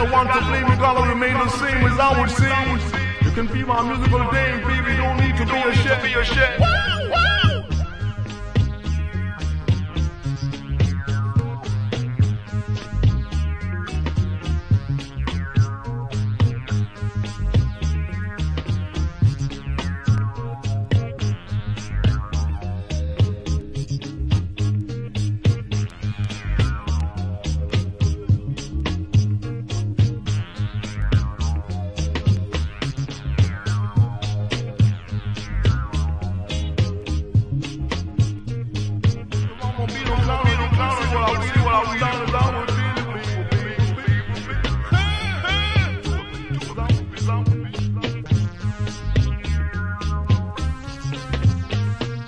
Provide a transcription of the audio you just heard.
want to blame me, gonna remain the same as I would seem. You can be my musical dame, baby,